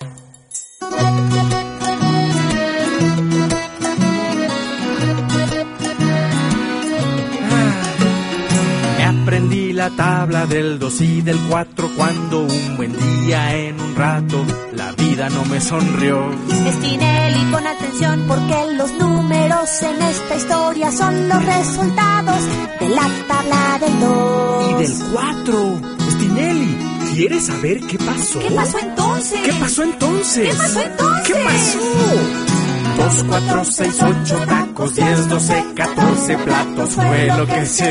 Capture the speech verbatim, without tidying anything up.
Aprendí la tabla del dos y del cuatro cuando un buen día en un rato la vida no me sonrió. Spinelli, pon atención porque los números en esta historia son los resultados de la tabla del dos. Y del cuatro. Spinelli, ¿quieres saber qué pasó? ¿Qué pasó entonces? ¿Qué pasó entonces? ¿Qué pasó entonces? ¿Qué pasó? Dos, cuatro, seis, ocho tacos, diez, doce, catorce platos fue lo que se